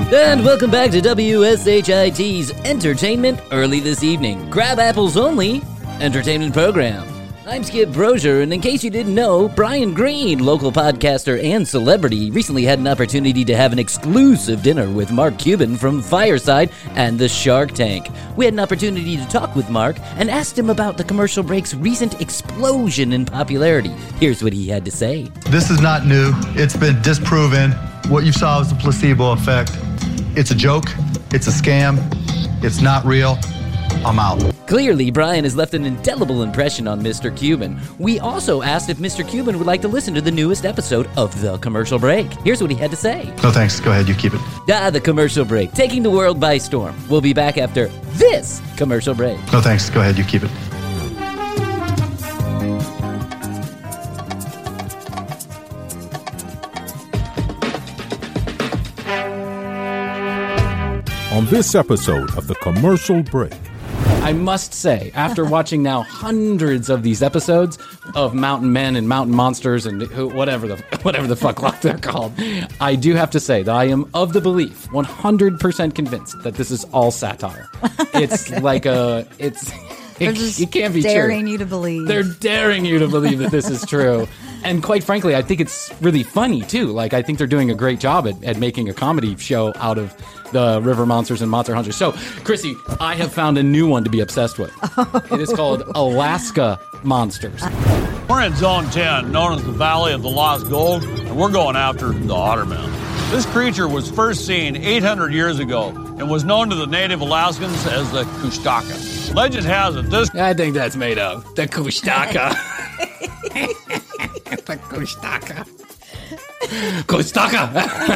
And welcome back to WSHIT's Entertainment Early This Evening. Crab apples only entertainment program. I'm Skip Brozier, and in case you didn't know, Brian Green, local podcaster and celebrity, recently had an opportunity to have an exclusive dinner with Mark Cuban from Fireside and the Shark Tank. We had an opportunity to talk with Mark and asked him about the commercial break's recent explosion in popularity. Here's what he had to say. This is not new. It's been disproven. What you saw was the placebo effect. It's a joke. It's a scam. It's not real. I'm out. Clearly, Brian has left an indelible impression on Mr. Cuban. We also asked if Mr. Cuban would like to listen to the newest episode of The Commercial Break. Here's what he had to say. No thanks. Go ahead. You keep it. The Commercial Break, taking the world by storm. We'll be back after this commercial break. No thanks. Go ahead. You keep it. On this episode of The Commercial Break. I must say, after watching now hundreds of these episodes of Mountain Men and Mountain Monsters and whatever the fuck they're called, I do have to say that I am of the belief, 100% convinced, that this is all satire. It's Okay. It can't be true. Daring you to believe. They're daring you to believe that this is true. And quite frankly, I think it's really funny, too. Like, I think they're doing a great job at making a comedy show out of the River Monsters and Monster Hunters. So, Chrissy, I have found a new one to be obsessed with. It is called Alaska Monsters. We're in Zone 10, known as the Valley of the Lost Gold, and we're going after the Otterman. This creature was first seen 800 years ago and was known to the native Alaskans as the Kushtaka. Legend has it this... I think that's made up. The Kushtaka. The Kushtaka. Kushtaka!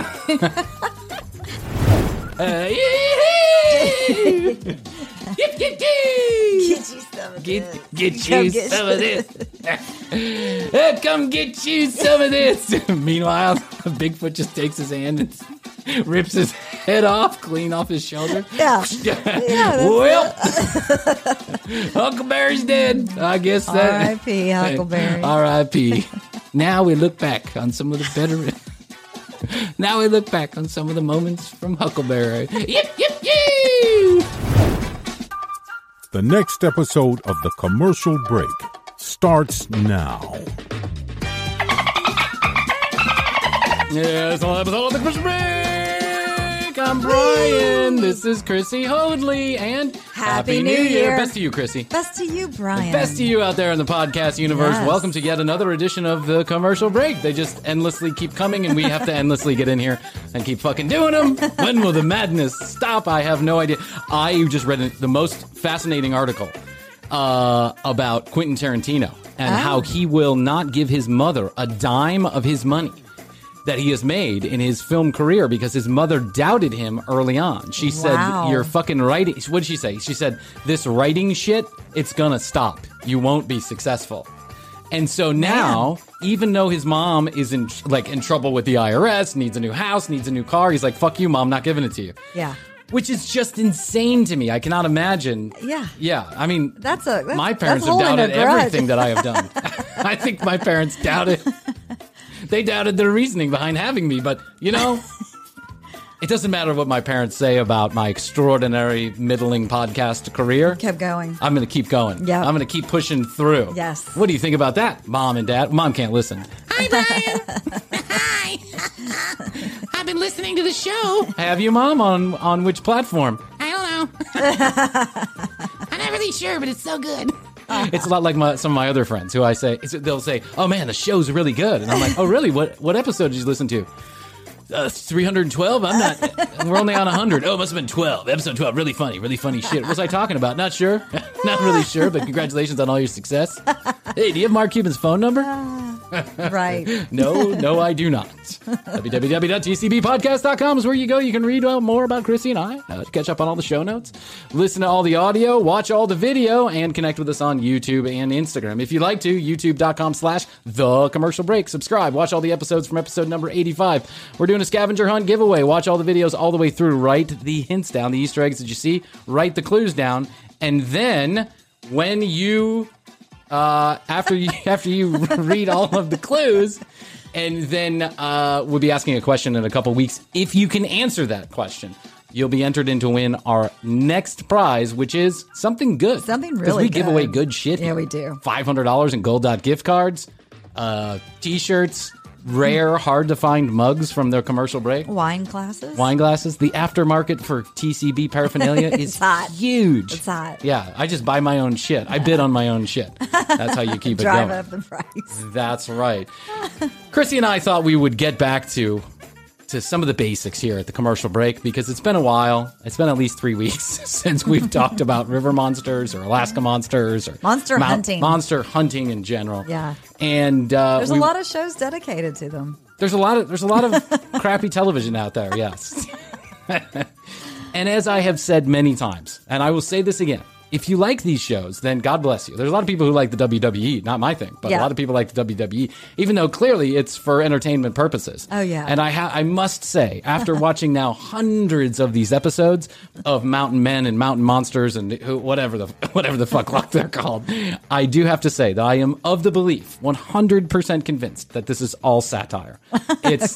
Get you some of this. Come get you some of this. Meanwhile, Bigfoot just takes his hand and rips his head off, clean off his shoulder. Yeah. Well, Huckleberry's dead. I guess that. R.I.P. Huckleberry. R.I.P. Now we look back on some of the better. Now we look back on some of the moments from Huckleberry. Yip, yip, yip! The next episode of The Commercial Break starts now. Yes, another episode of The Commercial Break! I'm Brian. This is Chrissy Hoadley, and Happy New Year. Best to you, Chrissy. Best to you, Brian. Best to you out there in the podcast universe. Yes. Welcome to yet another edition of The Commercial Break. They just endlessly keep coming, and we have to endlessly get in here and keep fucking doing them. When will the madness stop? I have no idea. I just read the most fascinating article about Quentin Tarantino and how he will not give his mother a dime of his money that he has made in his film career because his mother doubted him early on. She said, "You're fucking writing." What did she say? She said, "This writing shit, it's gonna stop. You won't be successful." And so now, even though his mom is in trouble with the IRS, needs a new house, needs a new car, he's like, "Fuck you, mom, not giving it to you." Yeah. Which is just insane to me. I cannot imagine. Yeah. Yeah. I mean, my parents have holding a doubted grudge. everything that I have done. I think my parents doubted. They doubted their reasoning behind having me, but, you know, it doesn't matter what my parents say about my extraordinary middling podcast career. Kept going. I'm going to keep going. Yep. I'm going to keep pushing through. Yes. What do you think about that, Mom and Dad? Mom can't listen. Hi, Brian. Hi. I've been listening to the show. Have you, Mom? On which platform? I don't know. I'm not really sure, but it's so good. It's a lot like some of my other friends who they'll say, "Oh man, the show's really good," and I'm like, "Oh really? What episode did you listen to?" 312. I'm not. We're only on 100. Oh, it must have been 12. Episode 12. Really funny shit. What was I talking about? Not sure. Not really sure. But congratulations on all your success. Hey, do you have Mark Cuban's phone number? Right. No, I do not. www.tcbpodcast.com is where you go. You can read more about Chrissy and I, catch up on all the show notes, listen to all the audio, watch all the video, and connect with us on YouTube and Instagram. If you'd like to, youtube.com/thecommercialbreak. Subscribe. Watch all the episodes from episode number 85. We're doing a scavenger hunt giveaway. Watch all the videos all the way through. Write the hints down, the Easter eggs that you see. Write the clues down. And then when you... after you read all of the clues, And then we'll be asking a question in a couple weeks. If you can answer that question, you'll be entered in to win our next prize, which is something good. Something really Because we good. give away good shit. Yeah, we do. $500 in Gold gift cards, T-shirts, rare, hard-to-find mugs from their commercial break. Wine glasses. Wine glasses. The aftermarket for TCB paraphernalia is hot. huge. It's hot. Yeah, I just buy my own shit. I bid on my own shit. That's how you keep it Drive going. up the price. That's right. Chrissy and I thought we would get back to some of the basics here at the commercial break because it's been a while. It's been at least 3 weeks since we've talked about river monsters or Alaska monsters or Monster hunting. Monster hunting in general. Yeah. And There's a lot of shows dedicated to them. there's a lot of crappy television out there. Yes. And as I have said many times, and I will say this again, if you like these shows, then God bless you. There's a lot of people who like the WWE, not my thing, but a Yeah. lot of people like the WWE, even though clearly it's for entertainment purposes. Oh, yeah. And I must say, after watching now hundreds of these episodes of Mountain Men and Mountain Monsters and whatever the fuck they're called, I do have to say that I am of the belief, 100% convinced that this is all satire. It's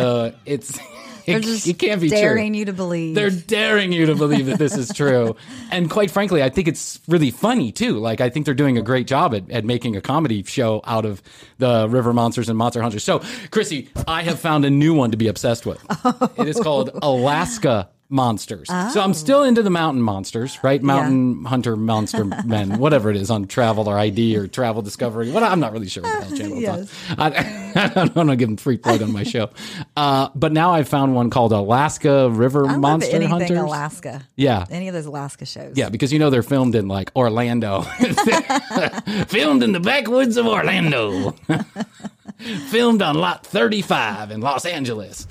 They're just it can't be daring true. you to believe. They're daring you to believe that this is true. And quite frankly, I think it's really funny, too. Like, I think they're doing a great job at making a comedy show out of the River Monsters and Monster Hunters. So, Chrissy, I have found a new one to be obsessed with. It is called Alaska Monsters. So I'm still into the mountain monsters, right? Mountain hunter, monster men, whatever it is on Travel or ID or Travel Discovery. I'm not really sure what the hell channel it's on. I don't want to give them free plug on my show. But now I've found one called Alaska River I love Monster anything Hunters. Alaska. Yeah. Any of those Alaska shows. Yeah, because they're filmed in like Orlando. Filmed in the backwoods of Orlando. Filmed on Lot 35 in Los Angeles.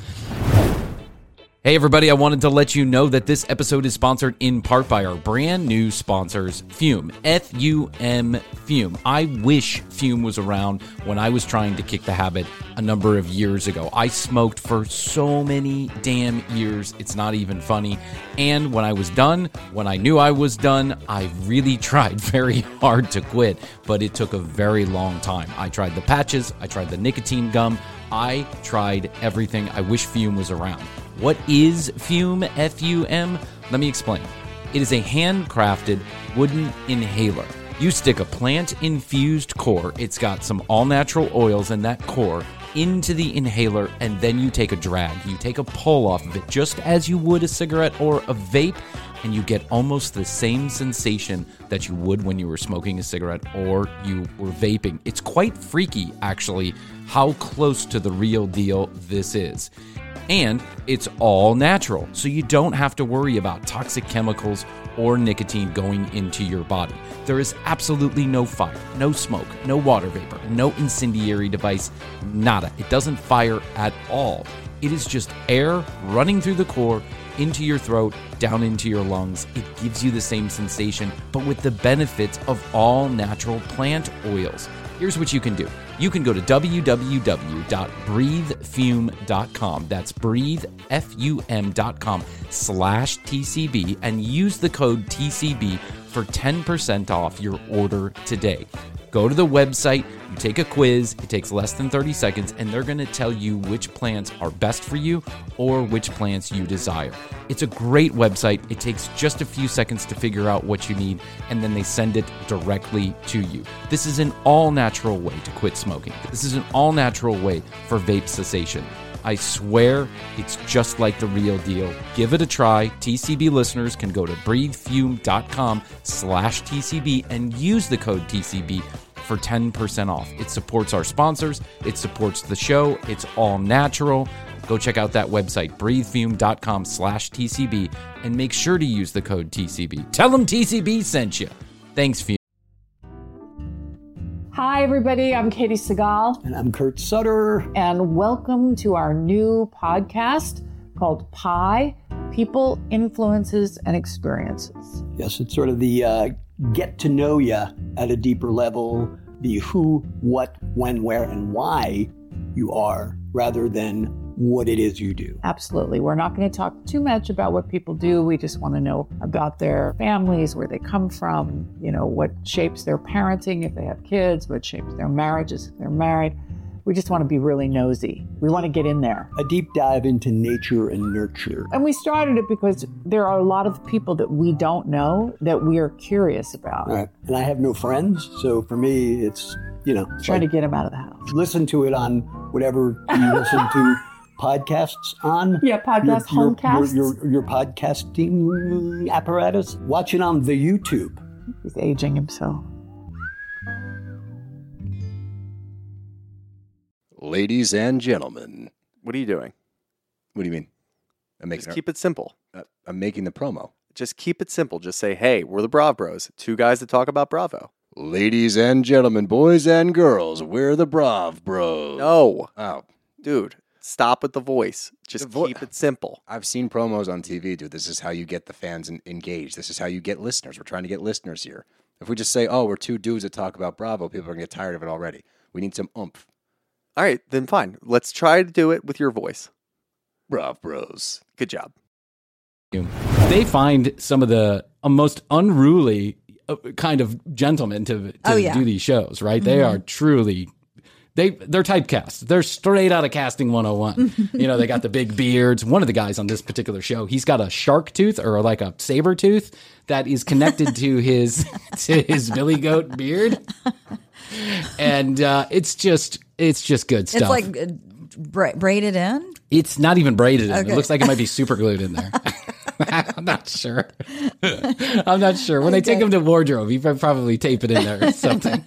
Hey everybody, I wanted to let you know that this episode is sponsored in part by our brand new sponsors, Fume. F-U-M, Fume. I wish Fume was around when I was trying to kick the habit a number of years ago. I smoked for so many damn years, it's not even funny. And when I was done, when I knew I was done, I really tried very hard to quit, but it took a very long time. I tried the patches, I tried the nicotine gum, I tried everything. I wish Fume was around. What is Fume, F-U-M? Let me explain. It is a handcrafted wooden inhaler. You stick a plant-infused core, it's got some all-natural oils in that core, into the inhaler, and then you take a drag. You take a pull off of it, just as you would a cigarette or a vape, and you get almost the same sensation that you would when you were smoking a cigarette or you were vaping. It's quite freaky, actually, how close to the real deal this is. And it's all natural, so you don't have to worry about toxic chemicals or nicotine going into your body. There is absolutely no fire, no smoke, no water vapor, no incendiary device, nada. It doesn't fire at all. It is just air running through the core, into your throat, down into your lungs. It gives you the same sensation, but with the benefits of all natural plant oils. Here's what you can do. You can go to www.breathefume.com. That's breathefum.com/TCB and use the code TCB for 10% off your order today. Go to the website, you take a quiz, it takes less than 30 seconds, and they're going to tell you which plants are best for you or which plants you desire. It's a great website. It takes just a few seconds to figure out what you need, and then they send it directly to you. This is an all-natural way to quit smoking. This is an all-natural way for vape cessation. I swear it's just like the real deal. Give it a try. TCB listeners can go to breathefume.com/TCB and use the code TCB for 10% off. It supports our sponsors. It supports the show. It's all natural. Go check out that website, breathefume.com/TCB, and make sure to use the code TCB. Tell them TCB sent you. Thanks, Fume. Hi, everybody. I'm Katie Segal. And I'm Kurt Sutter. And welcome to our new podcast called PIE, People, Influences, and Experiences. Yes, it's sort of the get to know you at a deeper level, the who, what, when, where, and why you are, rather than what it is you do. Absolutely. We're not going to talk too much about what people do. We just want to know about their families, where they come from, what shapes their parenting if they have kids, what shapes their marriages if they're married. We just want to be really nosy. We want to get in there. A deep dive into nature and nurture. And we started it because there are a lot of people that we don't know that we are curious about. Right. And I have no friends, so for me, it's, Try to get them out of the house. Listen to it on whatever you listen to podcasts on. Yeah, podcast, homecasts. Your podcasting apparatus. Watch it on the YouTube. He's aging himself. Ladies and gentlemen. What are you doing? What do you mean? Just keep it simple. I'm making the promo. Just keep it simple. Just say, hey, we're the Brav Bros. 2 guys that talk about Bravo. Ladies and gentlemen, boys and girls, we're the Brav Bros. No. Oh. Dude, stop with the voice. Just keep it simple. I've seen promos on TV, dude. This is how you get the fans engaged. This is how you get listeners. We're trying to get listeners here. If we just say, oh, we're 2 dudes that talk about Bravo, people are going to get tired of it already. We need some oomph. All right, then fine. Let's try to do it with your voice. Brav Bros. Good job. They find some of the most unruly kind of gentlemen to do these shows, right? They are truly... They're typecast. They're straight out of casting 101. They got the big beards. One of the guys on this particular show, he's got a shark tooth or like a saber tooth that is connected to his billy goat beard. And it's just good stuff. It's like braided in? It's not even braided in. Okay. It looks like it might be super glued in there. I'm not sure. When they take him to wardrobe, he probably tape it in there or something.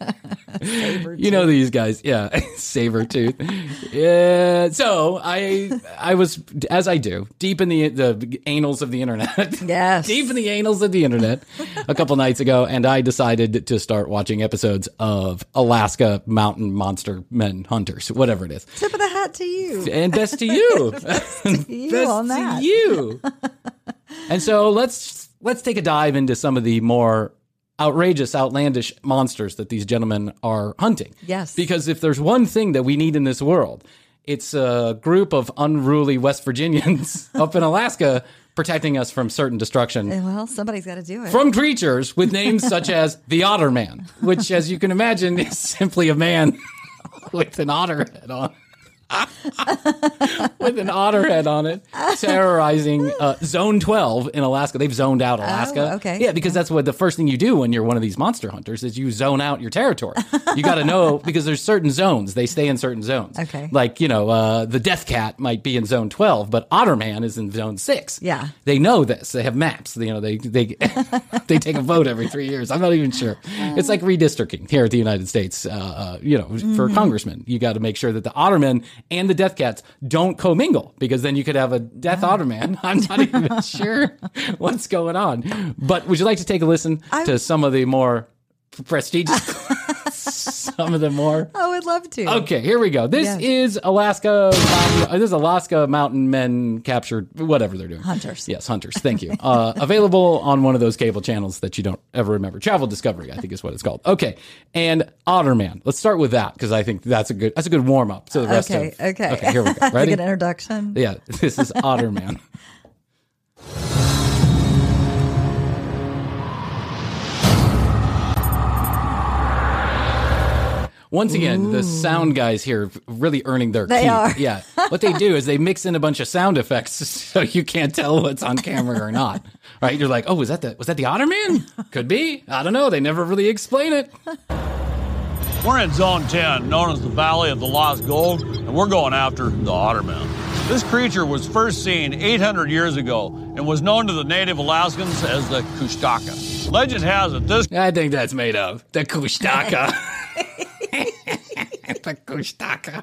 These guys. Yeah. Saber tooth. Yeah. So I was, as I do, deep in the annals of the internet. Yes. Deep in the annals of the internet a couple nights ago. And I decided to start watching episodes of Alaska Mountain Monster Men Hunters, whatever it is. Tip of the hat to you. And best to you. Best to you on that. To you. And so let's take a dive into some of the more outrageous, outlandish monsters that these gentlemen are hunting. Yes. Because if there's one thing that we need in this world, it's a group of unruly West Virginians up in Alaska protecting us from certain destruction. Well, somebody's got to do it. From creatures with names such as the Otter Man, which, as you can imagine, is simply a man with an otter head on. With an otter head on it, terrorizing Zone 12 in Alaska. They've zoned out Alaska. Oh, okay. Yeah, because that's what the first thing you do when you're one of these monster hunters is you zone out your territory. You got to know, because there's certain zones. They stay in certain zones. Okay. Like, the Death Cat might be in Zone 12, but Otterman is in Zone 6. Yeah. They know this. They have maps. They they take a vote every 3 years. I'm not even sure. It's like redistricting here at the United States. For congressmen, you got to make sure that the Ottermen and the Death Cats don't commingle, because then you could have a Death Otterman. I'm not even sure what's going on. But would you like to take a listen to some of the more prestigious, some of the more? I would love to. Okay, here we go. This is Alaska. This is Alaska Mountain Men captured, whatever they're doing. Hunters. Yes, hunters. Thank you. Available on one of those cable channels that you don't ever remember. Travel Discovery, I think is what it's called. Okay, and Otterman. Let's start with that, because I think that's a good warm up to the rest of. Okay. Here we go. Ready? That's a good introduction. Yeah, this is Otterman. Once again, the sound guys here really earning their keep. They are. Yeah. What they do is they mix in a bunch of sound effects so you can't tell what's on camera or not. Right? You're like, oh, was that the Otterman? Could be. I don't know. They never really explain it. We're in Zone 10, known as the Valley of the Lost Gold, and we're going after the Otterman. This creature was first seen 800 years ago and was known to the native Alaskans as the Kushtaka. Legend has it this... I think that's made up. The Kushtaka. The Kushtaka.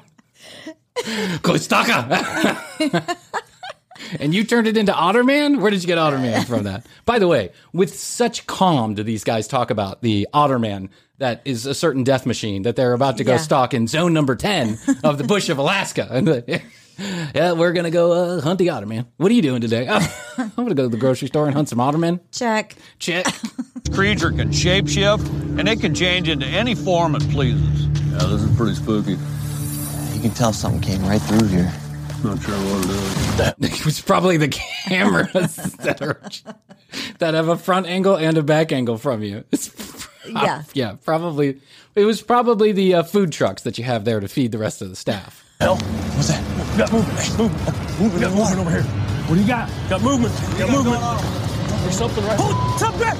Kushtaka. And you turned it into Otterman? Where did you get Otterman from that? By the way, with such calm do these guys talk about the Otterman that is a certain death machine that they're about to go stalk in zone number 10 of the bush of Alaska. And yeah, we're going to go hunt the Otterman. What are you doing today? Oh, I'm going to go to the grocery store and hunt some Otterman. Check. This creature can shapeshift, and it can change into any form it pleases. Yeah, this is pretty spooky. You can tell something came right through here. Not sure what it is. It was probably the cameras that have a front angle and a back angle from you. Yeah. Yeah, probably. It was probably the food trucks that you have there to feed the rest of the staff. Hell, what's that? We got movement. We got movement over here. What do you got? Got movement. Got movement. There's something right. Oh, something back.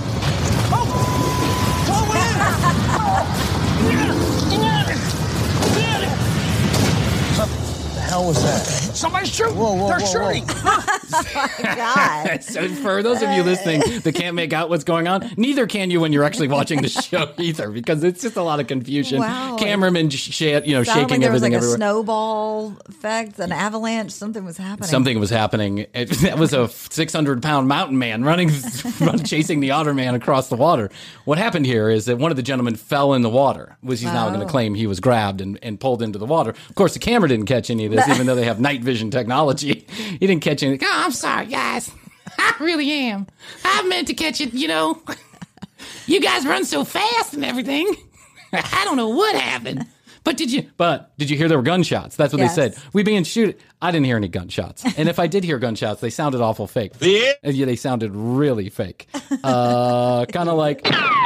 What the hell was that? Somebody's shooting. They're shooting. Oh my God. So for those of you listening that can't make out what's going on, neither can you when you're actually watching the show either, because it's just a lot of confusion. Wow. Cameramen, shaking like there was everything like everywhere. a snowball effect, an avalanche. Something was happening. Something was happening. That was a 600-pound mountain man chasing the otter man across the water. What happened here is that one of the gentlemen fell in the water, which he's now going to claim he was grabbed and pulled into the water. Of course, the camera didn't catch any of this, even though they have night vision technology. He didn't catch anything. Oh, I'm sorry, guys. I really am. I meant to catch it, you know. You guys run so fast and everything. I don't know what happened. But did you hear there were gunshots? That's what they said. We began shooting. I didn't hear any gunshots. And if I did hear gunshots, they sounded awful fake. Yeah, they sounded really fake. Kind of like...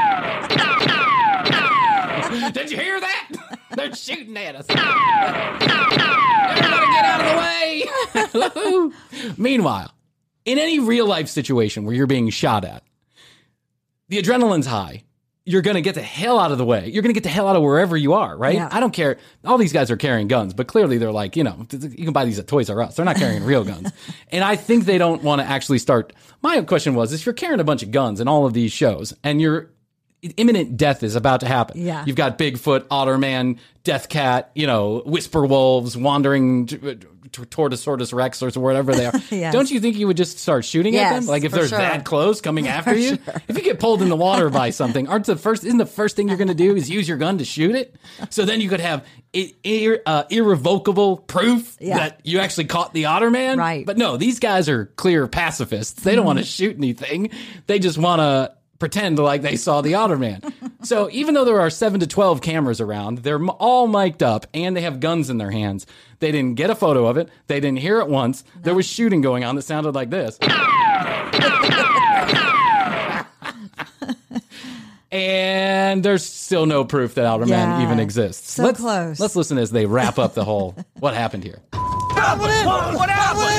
Did you hear that? They're shooting at us. Everybody get out of the way. Meanwhile, in any real life situation where you're being shot at, the adrenaline's high. You're going to get the hell out of the way. You're going to get the hell out of wherever you are, right? Yeah. I don't care. All these guys are carrying guns, but clearly they're like, you can buy these at Toys R Us. They're not carrying real guns. And I think they don't want to actually start. My question was, if you're carrying a bunch of guns in all of these shows and imminent death is about to happen. Yeah. You've got Bigfoot, Otterman, Death Cat, Whisper Wolves wandering Tortosaurus Rex or whatever they are. Yes. Don't you think you would just start shooting at them? Yes, Like if for they're sure. that close coming after you? Sure. If you get pulled in the water by something, isn't the first thing you're going to do is use your gun to shoot it? So then you could have irrevocable proof that you actually caught the Otterman. Right. But no, these guys are clear pacifists. They don't want to shoot anything. They just want to pretend like they saw the Otterman. So even though there are 7 to 12 cameras around, they're all mic'd up and they have guns in their hands. They didn't get a photo of it. They didn't hear it once. No. There was shooting going on that sounded like this. And there's still no proof that Otterman even exists. So close. Let's listen as they wrap up the whole what happened here. What happened? What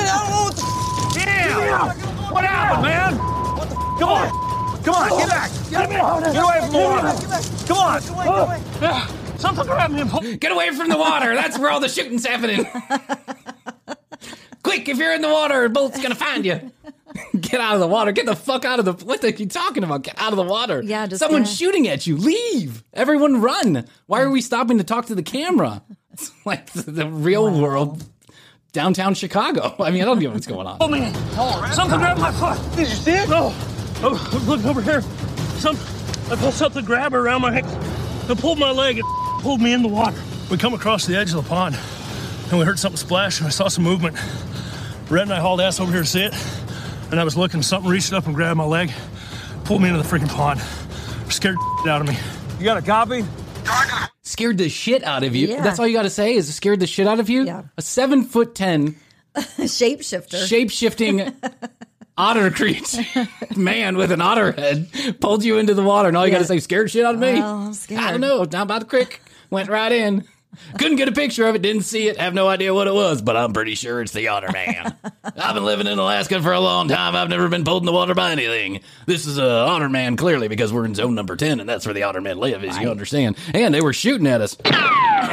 happened, man? Come on. Come on, get back. Get away from the water. Come on. Something grabbed me and pulled. Get away from the water. That's where all the shooting's happening. Quick, if you're in the water, a bullet's going to find you. Get out of the water. Get the fuck out of the... What are you talking about? Get out of the water. Yeah, just someone's shooting at you. Leave. Everyone run. Why are we stopping to talk to the camera? It's like the real world... Downtown Chicago. I mean, I don't know what's going on. Oh, man. Something grabbed my foot. Did you see it? No. Oh, look over here. I felt something grab around my neck. It pulled my leg and pulled me in the water. We come across the edge of the pond, and we heard something splash, and I saw some movement. Red and I hauled ass over here to see it, and I was looking, something reached up and grabbed my leg, pulled me into the freaking pond. Scared the out of me. You got a copy? Scared the shit out of you. Yeah. That's all you got to say is scared the shit out of you? Yeah. A 7'10" shapeshifter. Shape-shifting otter creature man with an otter head pulled you into the water, and all you got to say, scared shit out of me. Well, I'm scared. I don't know. Down by the creek. Went right in. Couldn't get a picture of it. Didn't see it. Have no idea what it was, but I'm pretty sure it's the otter man. I've been living in Alaska for a long time. I've never been pulled in the water by anything. This is a otter man, clearly, because we're in zone number 10, and that's where the otter men live, as you understand. And they were shooting at us. Get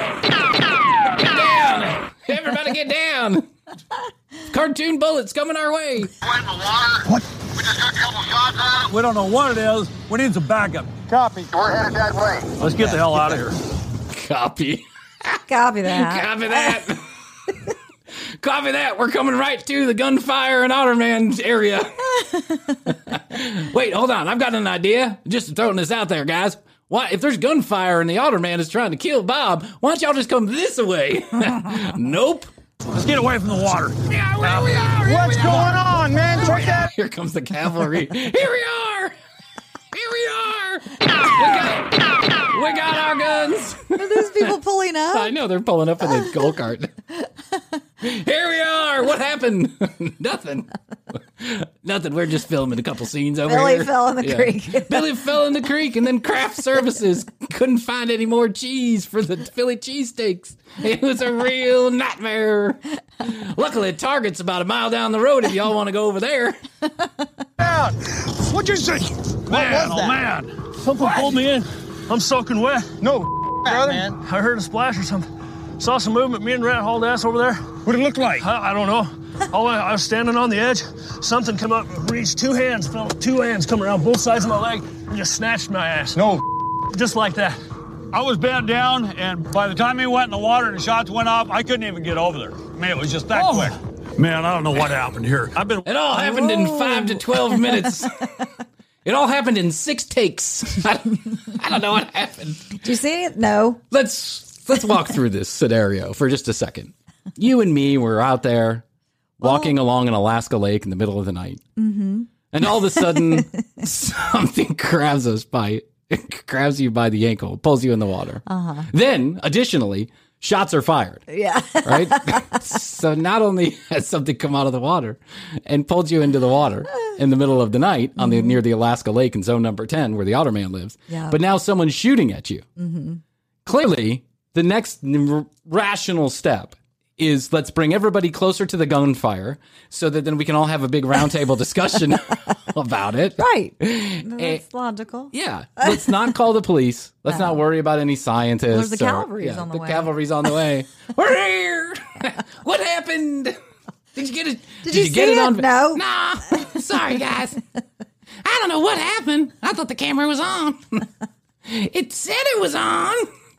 down! Everybody get down! Cartoon bullets coming our way. What? We just got a couple shots at it. We don't know what it is. We need some backup. Copy. We're headed that way. Let's get the hell out of here. Copy. Copy that. Copy that. Copy that. We're coming right to the gunfire and Otterman area. Wait, hold on. I've got an idea. Just throwing this out there, guys. Why, if there's gunfire and the Otterman is trying to kill Bob, why don't y'all just come this way? Nope. Let's get away from the water. Yeah, where we are. What's going on, man? Check that. Here comes the cavalry. Here we are. Here we are. We got our guns. Are those people pulling up? I know, they're pulling up in the go-kart. Here we are. What happened? Nothing. Nothing. We're just filming a couple scenes over Billy here. fell in the creek. Billy fell in the creek, and then craft services couldn't find any more cheese for the Philly cheesesteaks. It was a real nightmare. Luckily, Target's about a mile down the road if y'all want to go over there. What'd you see? Man, oh man. Something pulled me in. I'm soaking wet. No, brother. Man. I heard a splash or something. Saw some movement. Me and Rat hauled ass over there. What did it look like? I don't know. I was standing on the edge. Something come up, reached two hands come around both sides of my leg and just snatched my ass. No. Just like that. I was bent down, and by the time he went in the water and the shots went off, I couldn't even get over there. Man, it was just that quick. Man, I don't know what happened here. It all happened in 5 to 12 minutes. It all happened in 6 takes. I don't know what happened. Did you see it? No. Let's walk through this scenario for just a second. You and me were out there walking along an Alaska lake in the middle of the night. Mm-hmm. And all of a sudden, something grabs you by the ankle, pulls you in the water. Uh-huh. Then, additionally, shots are fired. Yeah. Right? So not only has something come out of the water and pulled you into the water in the middle of the night on the near the Alaska lake in zone number 10 where the otter man lives, but now someone's shooting at you. Mm-hmm. Clearly, the next rational step is let's bring everybody closer to the gunfire so that then we can all have a big roundtable discussion about it. Right. That's logical. Yeah. Let's not call the police. Let's not worry about any scientists. There's the cavalry's on the way. The cavalry's on the way. We're here. What happened? Did you get it? Did you get it on? No. Nah. Sorry, guys. I don't know what happened. I thought the camera was on. It said it was on.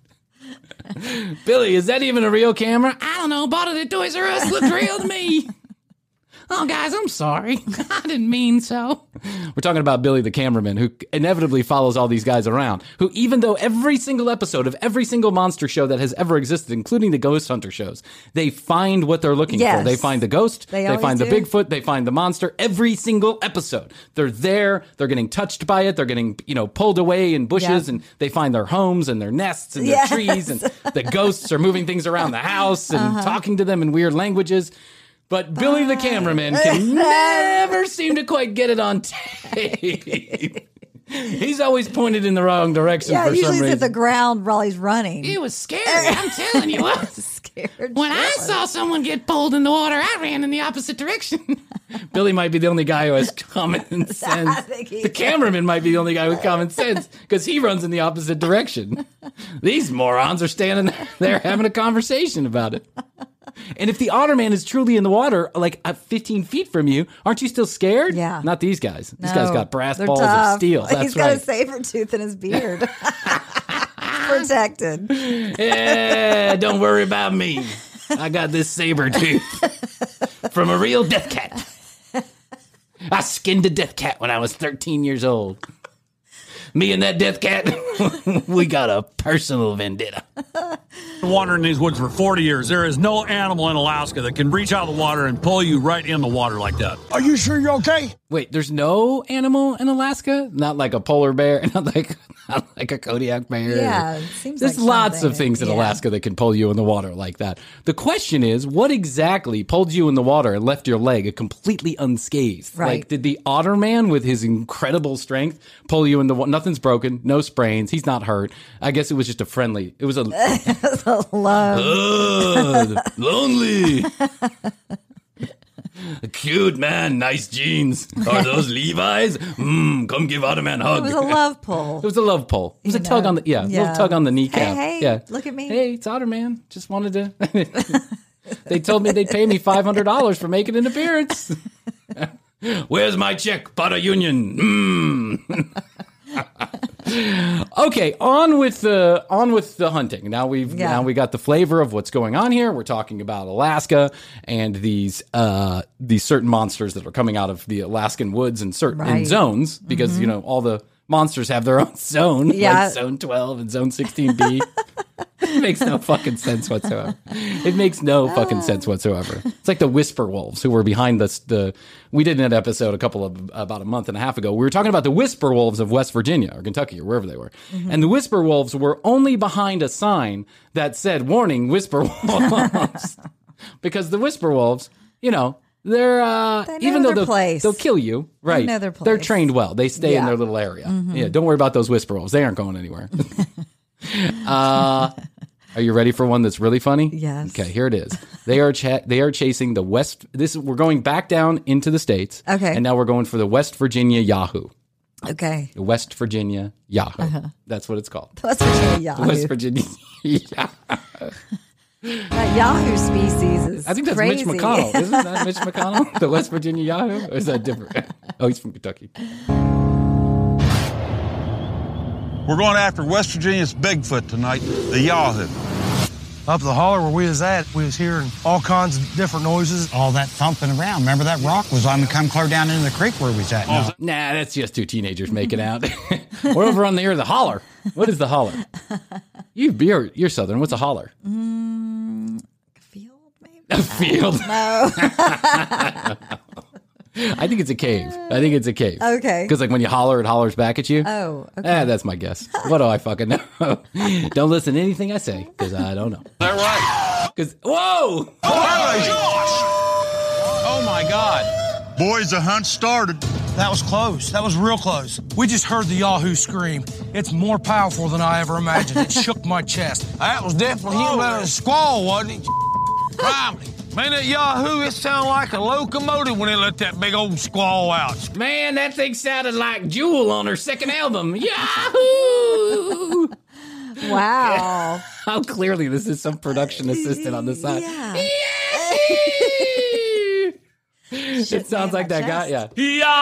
Billy, is that even a real camera? I don't know. Bought it at Toys R Us. Looked real to me. Oh, guys, I'm sorry. I didn't mean so. We're talking about Billy the cameraman, who inevitably follows all these guys around, who even though every single episode of every single monster show that has ever existed, including the Ghost Hunter shows, they find what they're looking for. They find the ghost, they find the Bigfoot, they find the monster. Every single episode. They're there, they're getting touched by it, they're getting, pulled away in bushes, and they find their homes and their nests and their trees, and the ghosts are moving things around the house and talking to them in weird languages. But Billy the cameraman can never seem to quite get it on tape. He's always pointed in the wrong direction for some reason. Yeah, usually he's at the ground while he's running. It was scary, I'm telling you what. Scared. When I saw someone get pulled in the water, I ran in the opposite direction. Billy might be the only guy who has common sense. The cameraman might be the only guy with common sense because he runs in the opposite direction. These morons are standing there having a conversation about it. And if the otter man is truly in the water, like 15 feet from you, aren't you still scared? Yeah. Not these guys. These guys got brass balls tough. of steel. That's He's got a saber tooth in his beard. Protected. Yeah, don't worry about me. I got this saber tooth from a real death cat. I skinned a death cat when I was 13 years old. Me and that death cat, we got a personal vendetta. Wandering these woods for 40 years. There is no animal in Alaska that can reach out of the water and pull you right in the water like that. Are you sure you're okay? Wait, there's no animal in Alaska? Not like a polar bear? Not like a Kodiak bear? Yeah, it seems there's like lots of something. things in Alaska that can pull you in the water like that. The question is, what exactly pulled you in the water and left your leg completely unscathed? Right. Like, did the otter man with his incredible strength pull you in the water? Nothing's broken, no sprains, he's not hurt. I guess it was just it was a love. Lonely. Cute man, nice jeans. Are those Levi's? Come give Otterman a hug. It was a love pull. It was a love pull. It was a tug on the little tug on the kneecap. Hey, look at me. Hey, it's Otterman. Just wanted to. They told me they'd pay me $500 for making an appearance. Where's my check, Butter Union? Okay, on with the hunting. Now we got the flavor of what's going on here. We're talking about Alaska and these certain monsters that are coming out of the Alaskan woods and in zones because all the monsters have their own zone, like Zone 12 and Zone 16B. It makes no fucking sense whatsoever. It makes no fucking sense whatsoever. It's like the Whisper Wolves who were behind we did an episode about a month and a half ago. We were talking about the Whisper Wolves of West Virginia or Kentucky or wherever they were. Mm-hmm. And the Whisper Wolves were only behind a sign that said, "Warning, Whisper Wolves." Because the Whisper Wolves, They're even though their place. they'll kill you, right? know their They're place. trained well. They stay in Yeah. their little area. Mhm. Yeah, don't worry about those whisper wolves. They aren't going anywhere. Are you ready for one that's really funny? Yes. Okay, here it is. They are chasing the West. We're going back down into the States. Okay. And now we're going for the West Virginia Yahoo. Okay. The West Virginia Yahoo. That's what it's called. West Virginia Yahoo. The West Virginia Yahoo. That Yahoo species is I think that's crazy. Mitch McConnell. Isn't that Mitch McConnell? The West Virginia Yahoo? Or is that different? Oh, he's from Kentucky. We're going after West Virginia's Bigfoot tonight, the Yahoo. Up the holler where we was at, we was hearing all kinds of different noises. All that thumping around. Remember that rock was on come clear down into the creek where we was at. No. Nah, that's just two teenagers making out. We're over on the holler. What is the holler? You're Southern. What's a holler? Field, maybe? A field? No. I think it's a cave. Okay. Because like when you holler, it hollers back at you. Oh, okay. That's my guess. What do I fucking know? Don't listen to anything I say because I don't know. Is that right? Because whoa! Oh my God. Boys, the hunt started. That was close. That was real close. We just heard the Yahoo scream. It's more powerful than I ever imagined. It shook my chest. That was definitely him out of the squall, wasn't it? Probably. Man, that Yahoo, it sounded like a locomotive when it let that big old squall out. Man, that thing sounded like Jewel on her second album. Yahoo! Wow. How clearly this is some production assistant on the side. Yeah. It sounds like that guy. Yeah.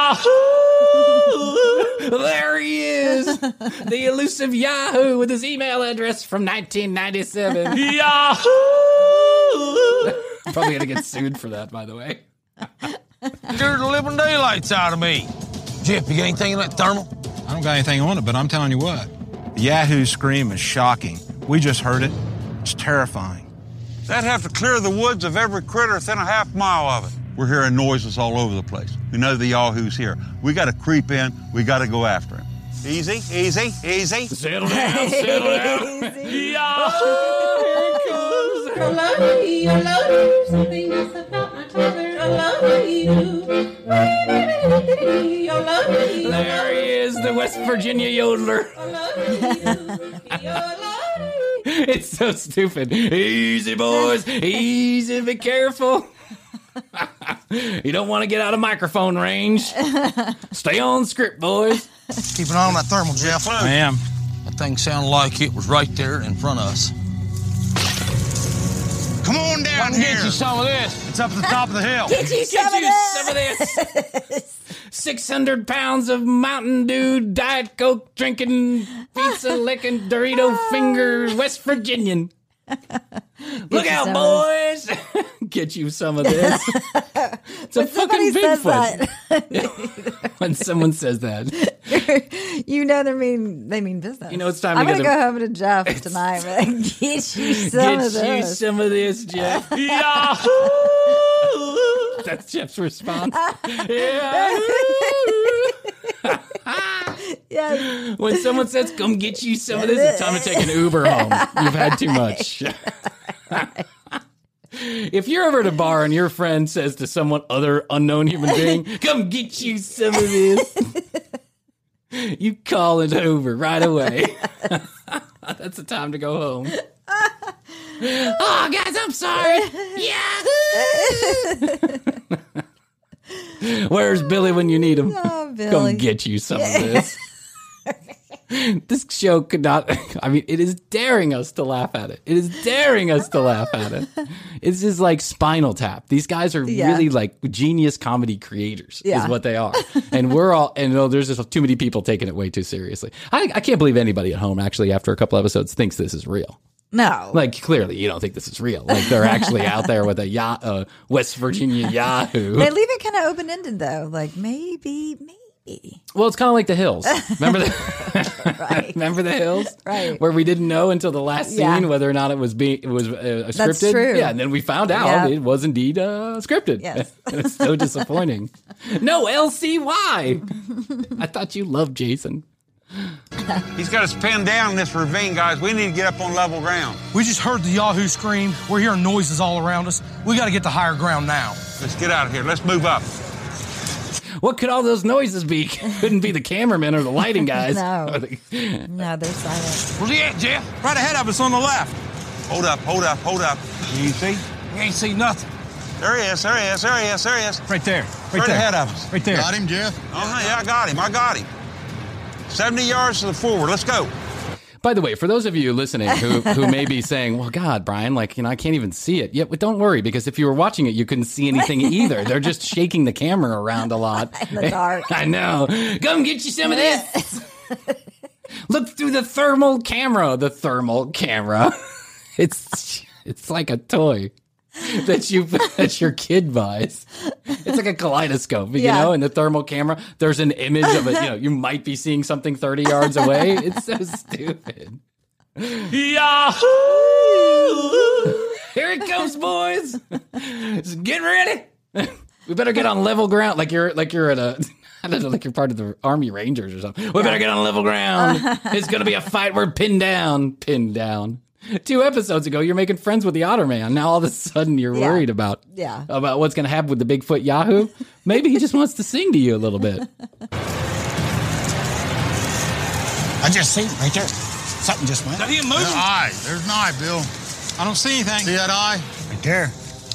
Yahoo! There he is. The elusive Yahoo with his email address from 1997. Yahoo! Probably gonna get sued for that, by the way. Scared the living daylights out of me. Jeff, you got anything in that thermal? I don't got anything on it, but I'm telling you what. The Yahoo scream is shocking. We just heard it. It's terrifying. They'd have to clear the woods of every critter within a half mile of it. We're hearing noises all over the place. We know the Yahoo's here. We got to creep in. We got to go after him. Easy, easy, easy. Settle down, settle down. Yahoo! Here it comes. I love you, I love you. Something else about my mother. I love you. I love you. There he is, the West Virginia yodeler. It's so stupid. Easy, boys. Easy, be careful. You don't want to get out of microphone range. Stay on script, boys. Keep an eye on that thermal, Jeff. I am. That thing sounded like it was right there in front of us. Come on down I can get you some of this. It's up at the top of the hill. Get you some of this. 600 pounds of Mountain Dew, Diet Coke drinking, pizza licking, Dorito finger, West Virginian. Look out, boys! Get you some of this. It's a fucking Bigfoot. When someone says that, You know they mean business. You know it's time I'm to gonna get go home to Jeff tonight and get you some of get you this. some of this, Jeff. Yahoo! That's Jeff's response. Yahoo! Yes. When someone says, come get you some of this, it's time to take an Uber home. You've had too much. If you're ever at a bar and your friend says to someone other unknown human being, come get you some of this, you call it Uber right away. That's the time to go home. Oh, guys, I'm sorry. Yahoo! Where's Billy when you need him? Oh, Billy. Come get you some of this. This show could not, I mean, it is daring us to laugh at it. It is daring us to laugh at it. It's just like Spinal Tap. These guys are really like genius comedy creators is what they are. And we're all, and there's just too many people taking it way too seriously. I can't believe anybody at home actually after a couple episodes thinks this is real. No. Like, clearly, you don't think this is real. Like, they're actually out there with a West Virginia Yahoo. They leave it kind of open-ended, though. Like, maybe. Well, it's kind of like The Hills. Remember Remember The Hills? Right. Where we didn't know until the last scene whether or not it was scripted. That's true. Yeah, and then we found out it was indeed scripted. Yes. It's so disappointing. No, LCY. I thought you loved Jason. He's got us pinned down in this ravine, guys. We need to get up on level ground. We just heard the Yahoo scream. We're hearing noises all around us. We got to get to higher ground now. Let's get out of here. Let's move up. What could all those noises be? Couldn't be the cameramen or the lighting guys. No, they're silent. Where's he at, Jeff? Right ahead of us on the left. Hold up. You see? We ain't see nothing. There he is. Right there. Right ahead of us. Right there. Got him, Jeff? Yeah, I got him. 70 yards to the forward. Let's go. By the way, for those of you listening who may be saying, well, God, Brian, I can't even see it. Yeah, but don't worry, because if you were watching it, you couldn't see anything either. They're just shaking the camera around a lot. In the dark. I know. Come get you some of this. Look through the thermal camera. The thermal camera. It's like a toy that your kid buys. It's like a kaleidoscope, you know, in the thermal camera. There's an image of it. You might be seeing something 30 yards away. It's so stupid. Yahoo! Here it comes, boys. Get ready. We better get on level ground, like you're at a. I don't know, like you're part of the Army Rangers or something. We better get on level ground. It's gonna be a fight. We're pinned down. 2 episodes ago, you're making friends with the Otter Man. Now all of a sudden you're worried about what's going to happen with the Bigfoot Yahoo. Maybe he just wants to sing to you a little bit. I just see right there. Something just went. Is that him moving? There's an eye. There's an eye, Bill. I don't see anything. See that eye? Right there.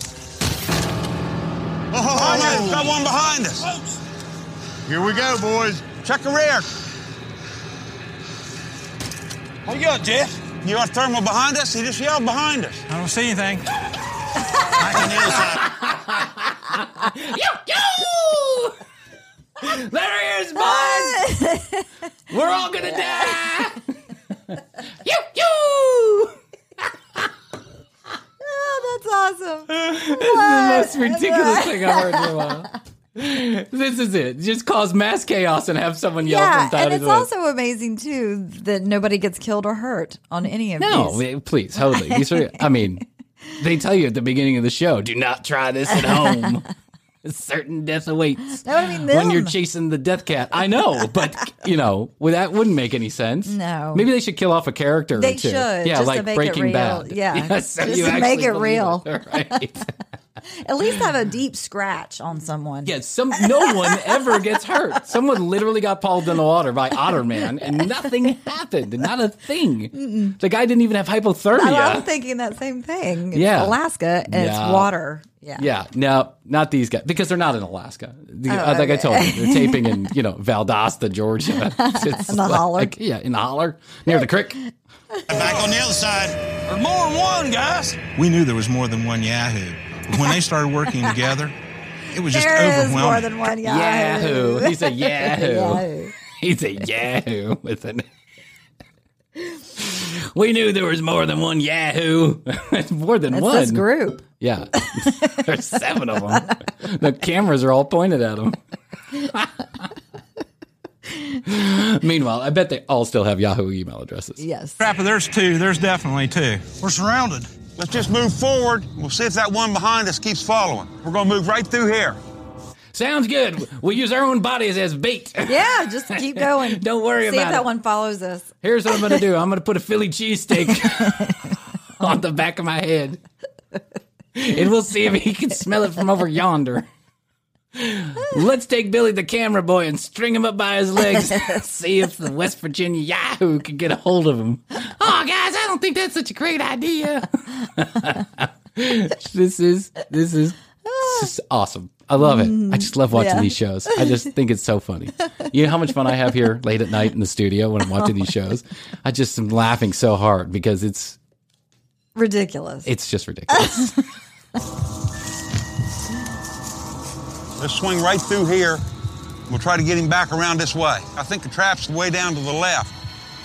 Oh, man, got one behind us. Here we go, boys. Check the rear. What you got, Jeff? You got thermal behind us? He just yelled behind us. I don't see anything. Back on the other Yo! side. There he is, boys! We're all gonna die! Yo! Oh, that's awesome. This is the most ridiculous thing I've heard in a while. This is it. Just cause mass chaos and have someone yell from time and it's also amazing too that nobody gets killed or hurt on any of these. No, please, totally. I mean, they tell you at the beginning of the show, do not try this at home. A certain death awaits when you're chasing the death cat. I know, but that wouldn't make any sense. No, maybe they should kill off a character. They or two. should, yeah, just like to make Breaking it real. Bad. Yeah, so just to make it real. Right. At least have a deep scratch on someone. Yeah, no one ever gets hurt. Someone literally got pulled in the water by Otter Man, and nothing happened. Not a thing. Mm-mm. The guy didn't even have hypothermia. I'm thinking that same thing. It's Alaska, and it's water. Yeah. No, not these guys, because they're not in Alaska. Like I told you, they're taping in Valdosta, Georgia. It's in the holler. In the holler near the creek. Back on the other side. There's more than one, guys. We knew there was more than one Yahoo. When they started working together, it was just there overwhelming. Is more than one Yahoo. He's a Yahoo. He's a Yahoo with an. We knew there was more than one Yahoo. More than one. This group. Yeah. There's 7 of them. The cameras are all pointed at them. Meanwhile, I bet they all still have Yahoo email addresses. Yes. Crapper, there's 2. There's definitely 2. We're surrounded. Let's just move forward. We'll see if that one behind us keeps following. We're going to move right through here. Sounds good. We'll use our own bodies as bait. Yeah, just keep going. Don't worry about it. See if that one follows us. Here's what I'm going to do. I'm going to put a Philly cheesesteak on the back of my head. And we'll see if he can smell it from over yonder. Let's take Billy the camera boy and string him up by his legs. See if the West Virginia Yahoo can get a hold of him. Oh, guys, I don't think that's such a great idea. This is awesome. I love it. I just love watching these shows. I just think it's so funny. You know how much fun I have here late at night in the studio when I'm watching these shows? I just am laughing so hard because it's ridiculous. It's just ridiculous. Let's swing right through here. We'll try to get him back around this way. I think the trap's way down to the left.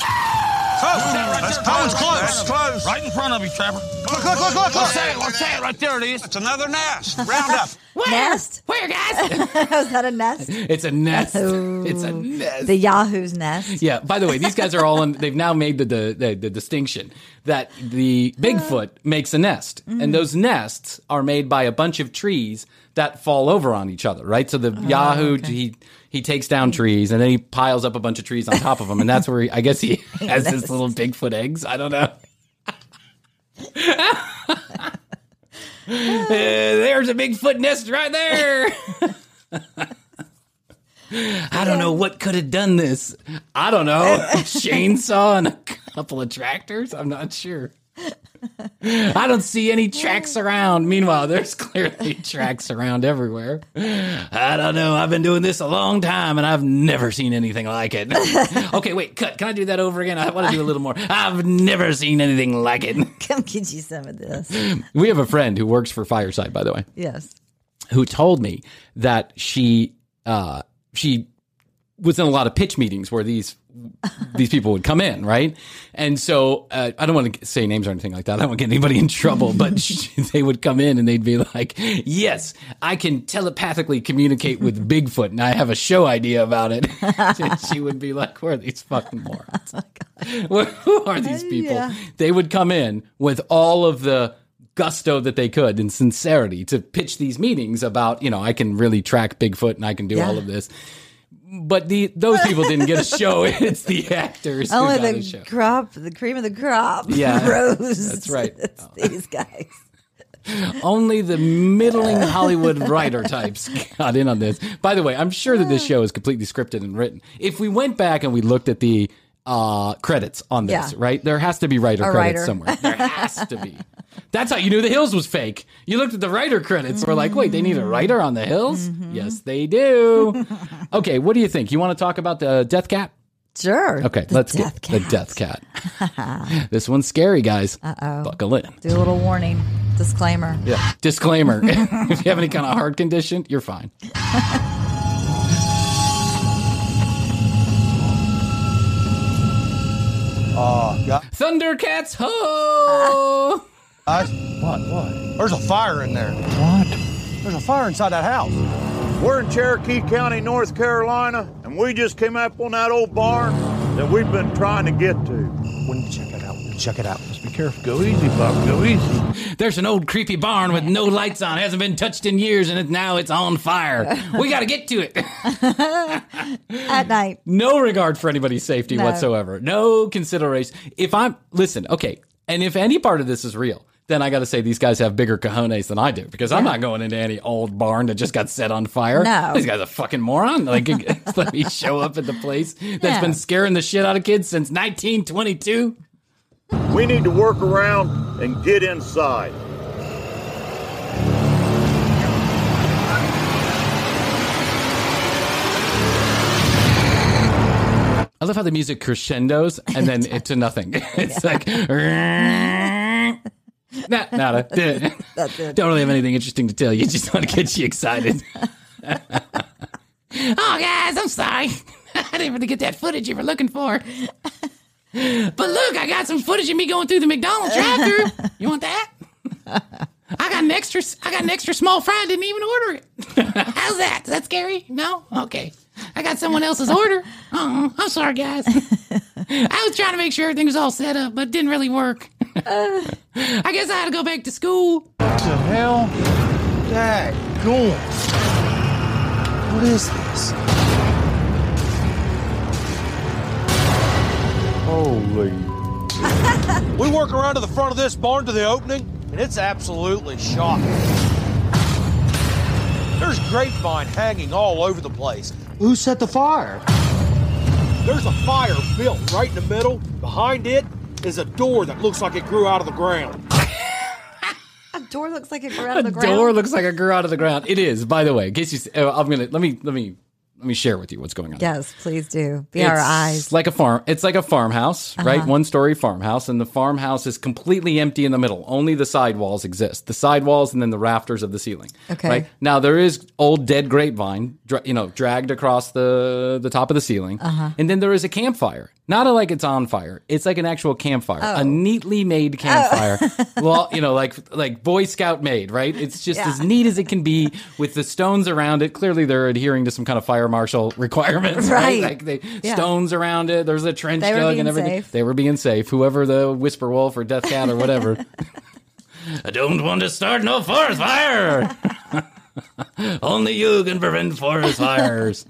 That one's close. Right in front of you, Trevor. Look. What's that? Right there it is. It's another nest. Round up. Nest? Where, guys? Was that a nest? It's a nest. Ooh. It's a nest. The Yahoo's nest. Yeah. By the way, these guys are all in. They've now made the distinction that the Bigfoot makes a nest, and those nests are made by a bunch of trees that fall over on each other, right? So the Yahoo, he takes down trees and then he piles up a bunch of trees on top of them, and that's where I guess he has his little Bigfoot eggs. I don't know. There's a Bigfoot nest right there. I don't know what could have done this. I don't know. A chainsaw and a couple of tractors? I'm not sure. I don't see any tracks around. Meanwhile, there's clearly tracks around everywhere. I don't know. I've been doing this a long time, and I've never seen anything like it. Okay, wait, cut. Can I do that over again? I want to do a little more. I've never seen anything like it. Come get you some of this. We have a friend who works for Fireside, by the way. Yes. Who told me that she was in a lot of pitch meetings where these people would come in, right? And so I don't want to say names or anything like that. I don't want to get anybody in trouble, but they would come in and they'd be like, yes, I can telepathically communicate with Bigfoot and I have a show idea about it. And she would be like, who are these fucking morons? Who are these people? Yeah. They would come in with all of the gusto that they could and sincerity to pitch these meetings about, I can really track Bigfoot and I can do all of this. But those people didn't get a show. It's the actors who got a show. The cream of the crop. Yeah, Rose. That's right. It's these guys. Only the middling Hollywood writer types got in on this. By the way, I'm sure that this show is completely scripted and written. If we went back and we looked at the credits on this, right? There has to be writer credits somewhere. There has to be. That's how you knew The Hills was fake. You looked at the writer credits. We're like, wait, they need a writer on The Hills? Mm-hmm. Yes, they do. Okay, what do you think? You want to talk about the Death Cat? Sure. Okay, let's get the Death Cat. This one's scary, guys. Uh-oh. Buckle in. Do a little warning. Disclaimer. Yeah, disclaimer. If you have any kind of heart condition, you're fine. God. Thundercats, ho! What? There's a fire in there. What? There's a fire inside that house. We're in Cherokee County, North Carolina, and we just came up on that old barn that we've been trying to get to. We need to check it out. Check it out. Just be careful. Go easy, Bob. Go easy. There's an old creepy barn with no lights on. It hasn't been touched in years, and now it's on fire. We got to get to it. At night. No regard for anybody's safety whatsoever. No consideration. Listen, okay, and if any part of this is real, then I got to say these guys have bigger cojones than I do, because I'm not going into any old barn that just got set on fire. No. These guys are fucking moron. Like, let me show up at the place that's been scaring the shit out of kids since 1922. We need to work around and get inside. I love how the music crescendos and then into nothing. It's like, nada. That's it. Don't really have anything interesting to tell you. Just want to get you excited. Oh, guys, I'm sorry. I didn't really get that footage you were looking for. But look, I got some footage of me going through the McDonald's drive-thru. You want that? I got an extra small fry. Didn't even order it. How's that? Is that scary? No? Okay. I got someone else's order. I'm sorry, guys. I was trying to make sure everything was all set up, but it didn't really work. I guess I had to go back to school. What the hell? Daggone. What is this? Holy. We work around to the front of this barn to the opening, and it's absolutely shocking. There's grapevine hanging all over the place. Who set the fire? There's a fire built right in the middle. Behind it is a door that looks like it grew out of the ground. A door looks like it grew out of the ground? A door looks like it grew out of the ground. It is, by the way. In case you, let me share with you what's going on. Yes, please do. Be our eyes. It's like a farmhouse, right? One-story farmhouse, and the farmhouse is completely empty in the middle. Only the side walls exist. The side walls and then the rafters of the ceiling. Okay. Right? Now, there is old dead grapevine, dragged across the top of the ceiling. And then there is a campfire. Not like it's on fire. It's like an actual campfire. A neatly made campfire. Well, like Boy Scout made, right? It's just as neat as it can be with the stones around it. Clearly, they're adhering to some kind of fire marshal requirements, right? Like stones around it. There's a trench jug and everything. Safe. They were being safe. Whoever the Whisper Wolf or Death Cat or whatever. I don't want to start no forest fire. Only you can prevent forest fires.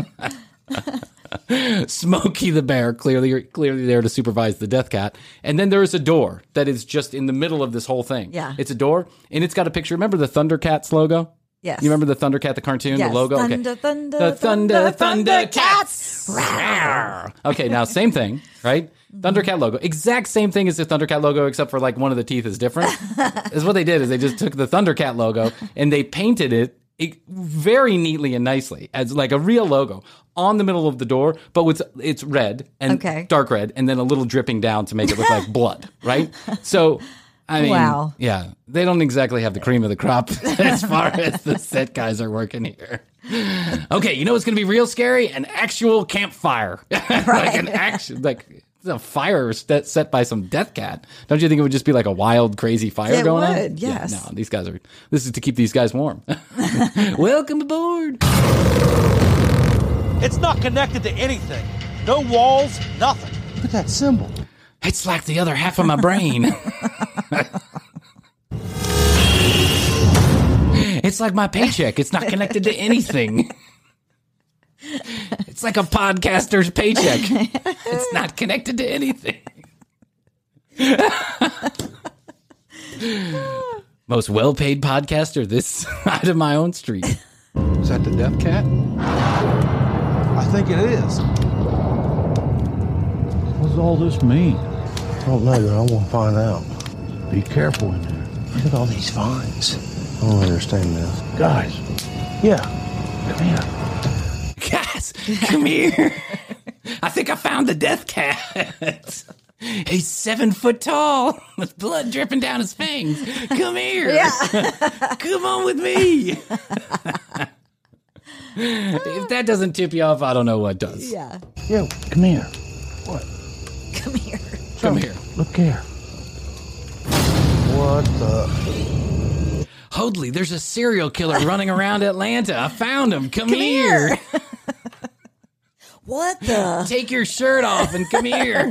Smokey the Bear, clearly there to supervise the Death Cat. And then there is a door that is just in the middle of this whole thing. Yeah. It's a door, and it's got a picture. Remember the Thundercats logo? Yes. You remember the Thundercat, the cartoon, Yes. the logo? Thunder, Okay. thunder, The thunder, Thundercats. Okay, now same thing, right? Thundercat logo. Exact same thing as the Thundercat logo, except for like one of the teeth is different. Is what they did is they just took the Thundercat logo and they painted it very neatly and nicely as like a real logo on the middle of the door, but it's red and dark red, and then a little dripping down to make it look like blood, right? So, I mean, Wow. yeah, they don't exactly have the cream of the crop as far as the set guys are working here. Okay, you know what's going to be real scary? An actual campfire. Like an action, like a fire set by some death cat. Don't you think it would just be like a wild, crazy fire It going on? would, yes. Yeah, no, this is to keep these guys warm. Welcome aboard. It's not connected to anything. No walls, nothing. Look at that symbol. It's like the other half of my brain. It's like my paycheck. It's not connected to anything. It's like a podcaster's paycheck. It's not connected to anything. Most well-paid podcaster this side of my own street. Is that the Death Cat? I think it is. What does all this mean? I don't know, but I want to find out. Be careful in there. Look at all these vines. I don't understand this. Guys. Yeah. Come here. Guys, come here. I think I found the Death Cat. He's 7 foot tall with blood dripping down his fangs. Come here. Yeah. Come on with me. If that doesn't tip you off, I don't know what does. Yeah. Yo, come here. What? Come here. Come here. Look here. What the? Holy, there's a serial killer running around Atlanta. I found him. Come here. What the? Take your shirt off and come here.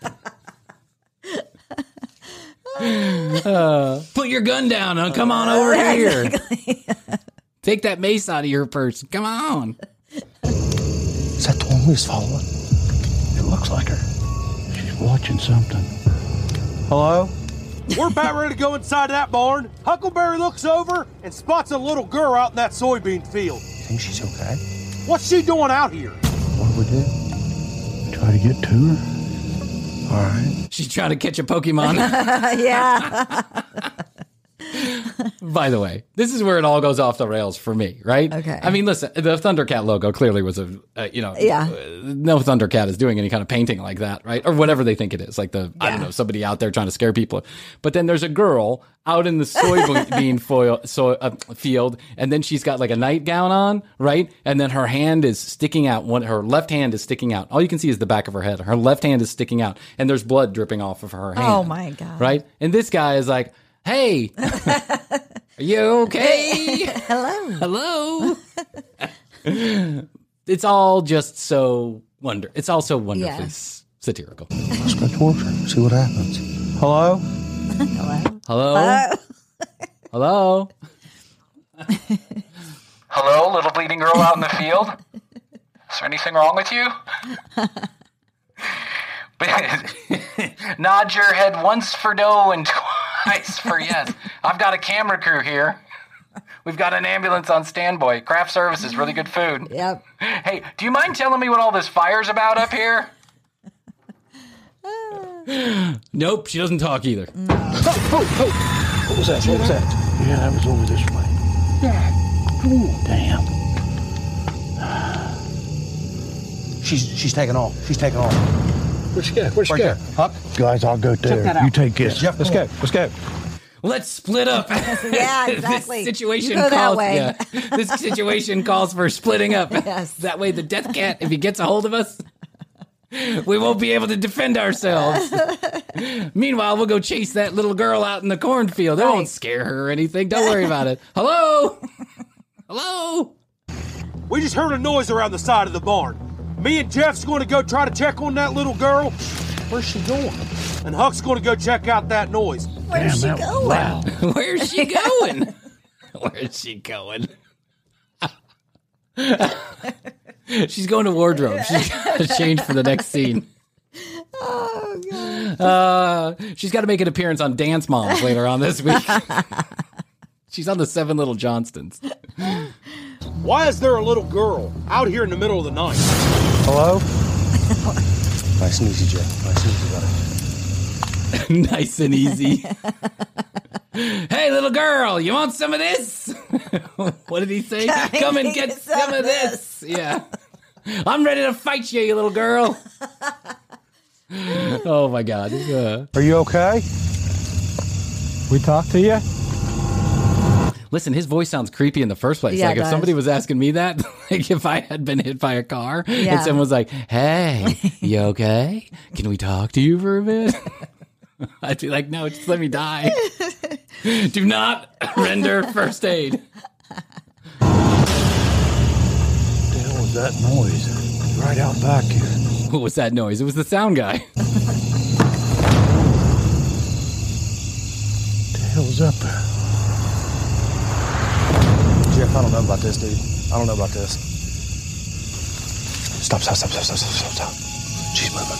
Put your gun down and come on over here. Take that mace out of your purse. Come on. Is that the one we was following? It looks like her. She's watching something. Hello? We're about ready to go inside that barn. Huckleberry looks over and spots a little girl out in that soybean field. Think she's okay? What's she doing out here? What do we do? Try to get to her? All right. She's trying to catch a Pokemon. Yeah. By the way, this is where it all goes off the rails for me, right? Okay. I mean, listen, the Thundercat logo clearly was no Thundercat is doing any kind of painting like that, right? Or whatever they think it is, like I don't know, somebody out there trying to scare people. But then there's a girl out in the soybean field, and then she's got like a nightgown on, right? And then her hand is sticking out. Her left hand is sticking out. All you can see is the back of her head. Her left hand is sticking out, and there's blood dripping off of her hand. Oh my God. Right? And this guy is like, hey, are you okay? Hello. It's all just so it's all so wonderfully satirical. Let's go towards her, see what happens. Hello? Hello? Hello? Hello, little bleeding girl out in the field? Is there anything wrong with you? Nod your head once for no and twice for yes. I've got a camera crew here. We've got an ambulance on standby. Craft services, really good food. Yep. Hey, do you mind telling me what all this fire's about up here? Nope, she doesn't talk either. Oh. What was that? What was that? Yeah, that was over this way. Damn. She's taking off. She's taking off. Where'd she go? Where'd she go? Huck? Guys, I'll go there. You take this. Jeff, let's go. Let's go. Let's split up. Yeah, exactly. This situation You go that way. This situation calls for splitting up. Yes. That way the Death Cat, if he gets a hold of us, we won't be able to defend ourselves. Meanwhile, we'll go chase that little girl out in the cornfield. That won't scare her or anything. Don't worry about it. Hello? Hello? We just heard a noise around the side of the barn. Me and Jeff's going to go try to check on that little girl. Where's she going? And Huck's going to go check out that noise. Where's she going? Where's she going? Where's she going? She's going to wardrobe. She's got to change for the next scene. Oh, God. She's got to make an appearance on Dance Moms later on this week. She's on the 7 Little Johnstons. Why is there a little girl out here in the middle of the night? Hello? Nice and easy, Jeff. Nice and easy, buddy. Nice and easy. Hey, little girl, you want some of this? What did he say? Come and get some of this. Yeah. I'm ready to fight you, you little girl. Oh, my God. Are you okay? We talk to you? Listen, his voice sounds creepy in the first place. Yeah, like it if does. somebody was asking me that, like if I had been hit by a car Yeah. and someone was like, hey, you okay? Can we talk to you for a bit? I'd be like, no, just let me die. Do not render first aid. What the hell was that noise? Right out back here. What was that noise? It was the sound guy. What the hell's up there? Jeff, I don't know about this, dude. I don't know about this. Stop. She's moving.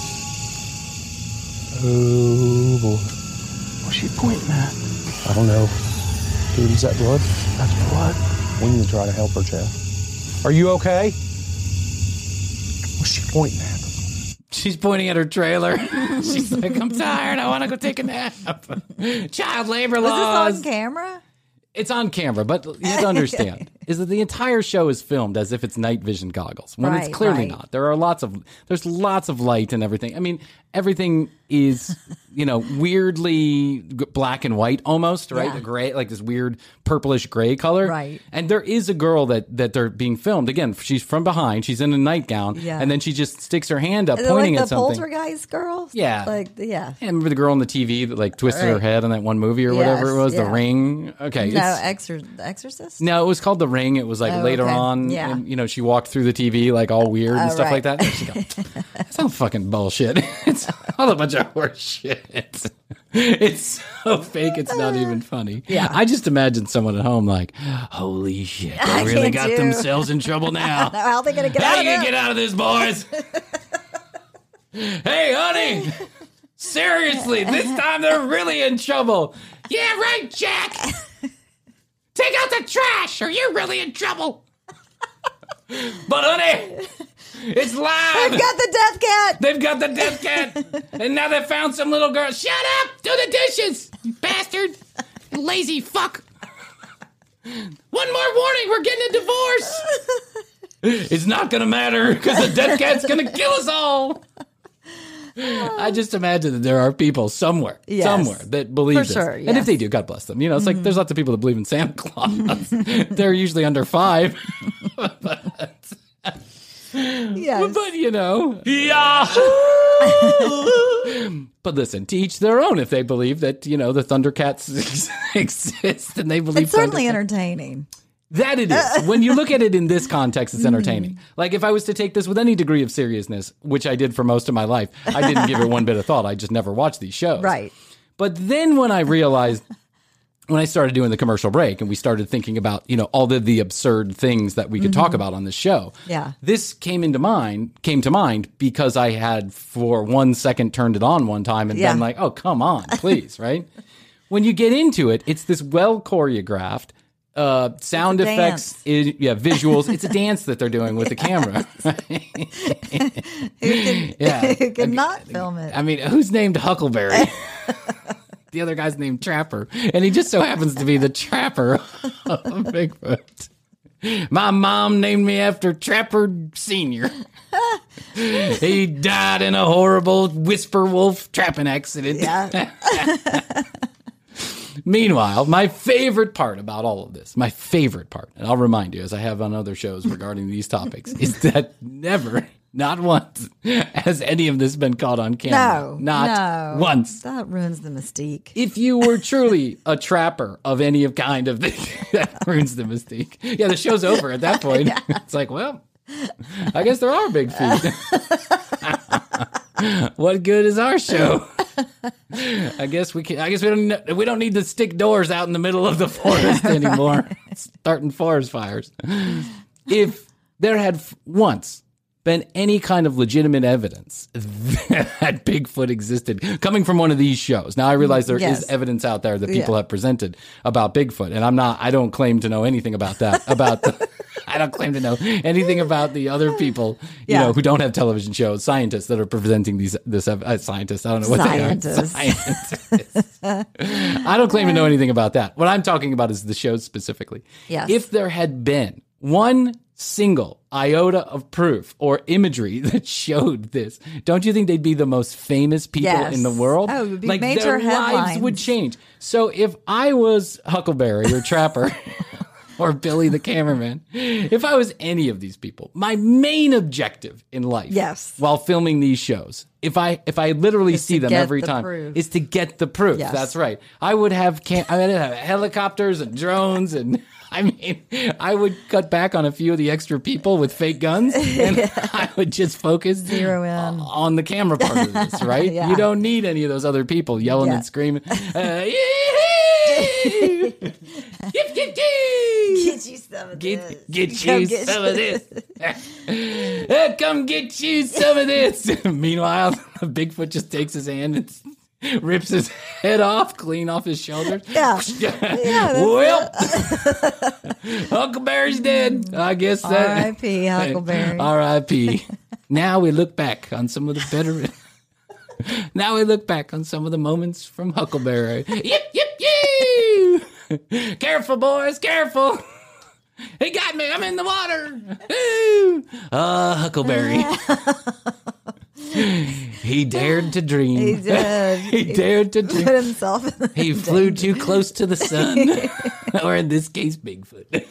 Oh, boy. What's she pointing at? I don't know. Dude, is that blood? That's blood. We need to try to help her, Jeff. Are you okay? What's she pointing at? She's pointing at her trailer. She's like, I'm tired. I want to go take a nap. Child labor Was laws. this on camera? It's on camera, but you have to understand is that the entire show is filmed as if it's night vision goggles when it's Right, clearly right. not. There's lots of light and everything. I mean, everything is, weirdly black and white almost, right? Yeah. The gray, like this weird purplish gray color. Right. And there is a girl that they're being filmed. Again, she's from behind. She's in a nightgown. Yeah. And then she just sticks her hand up Is it pointing like at the something. Poltergeist girl? Yeah. Yeah. And remember the girl on the TV that like twisted her Right. head on that one movie or whatever it Yes, was, The yeah. Ring? Okay. No, it's- The Exorcist? no, it was called The Ring. It was like Oh, later okay. on. Yeah. And, she walked through the TV like all weird and Oh, stuff like right. that. She go, that's all fucking bullshit. It's all a bunch of horse shit. It's so fake, it's not even funny. Yeah. I just imagine someone at home like, holy shit, they I really can't got do. themselves in trouble now. How are they going to get How out you of gonna it? get out of this, boys? Hey, honey. Seriously, this time they're really in trouble. Yeah, right, Jack. Take out the trash or you're really in trouble. But honey, it's live. They've got the death cat. They've got the death cat. And now they found some little girl. Shut up! Do the dishes, you bastard! You lazy fuck! One more warning, we're getting a divorce! It's not going to matter because the death cat's going to kill us all. I just imagine that there are people somewhere that believe For this. sure, And if yes. they do, God bless them. It's like there's lots of people that believe in Santa Claus. They're usually under 5. Yes. But yeah. But listen, to each their own. If they believe that the Thundercats exist, and they believe It's certainly Thundercats- entertaining. That it is. When you look at it in this context, it's entertaining. Like if I was to take this with any degree of seriousness, which I did for most of my life, I didn't give it one bit of thought. I just never watched these shows. Right. But then when I realized, when I started doing the commercial break and we started thinking about, all the absurd things that we could talk about on this show. Yeah. This came to mind because I had for 1 second turned it on one time and Yeah. been like, oh, come on, please, right? When you get into it, it's this well choreographed, sound It's a effects, visuals. It's a dance that they're doing with the camera. Who could not film it? I mean, who's named Huckleberry? The other guy's named Trapper, and he just so happens to be the Trapper of Bigfoot. My mom named me after Trapper Senior. He died in a horrible whisper wolf trapping accident. Yeah. Meanwhile, my favorite part about all of this, and I'll remind you as I have on other shows regarding these topics, is that never, not once, has any of this been caught on camera. Not once. That ruins the mystique. If you were truly a trapper of any kind of thing, that ruins the mystique. Yeah, the show's over at that point. Yeah. It's like, well, I guess there are big feet. What good is our show? I guess we don't need to stick doors out in the middle of the forest anymore. Starting forest fires. If there had once been any kind of legitimate evidence that Bigfoot existed coming from one of these shows. Now I realize there is evidence out there that people have presented about Bigfoot, and I don't claim to know anything about that. I don't claim to know anything about the other people, you know, who don't have television shows, scientists that are presenting scientists. I don't know what they are. Scientists. I don't claim to know anything about that. What I'm talking about is the shows specifically. Yes. If there had been one single iota of proof or imagery that showed this, don't you think they'd be the most famous people in the world? Oh, it would be like major their headlines. lives would change. So if I was Huckleberry or Trapper or Billy the cameraman, if I was any of these people, my main objective in life, while filming these shows, if I literally see them every time, is to get the proof. Yes. That's right. I would have helicopters and drones and. I mean, I would cut back on a few of the extra people with fake guns, and I would just focus on the camera part of this, right? You don't need any of those other people yelling and screaming. Get you some of this. Get you some of this. Come get you some of this. Meanwhile, Bigfoot just takes his hand and rips his head off, clean off his shoulders. Well, Huckleberry's dead. I guess that. R.I.P. Huckleberry. R.I.P. Now we look back on some of the better. Now we look back on some of the moments from Huckleberry. Yip, yip, yip! Careful, boys, careful. He got me. I'm in the water. Huckleberry. He dared to dream. He did. He dared to dream. Put himself in He flew too close to the sun. Or in this case, Bigfoot.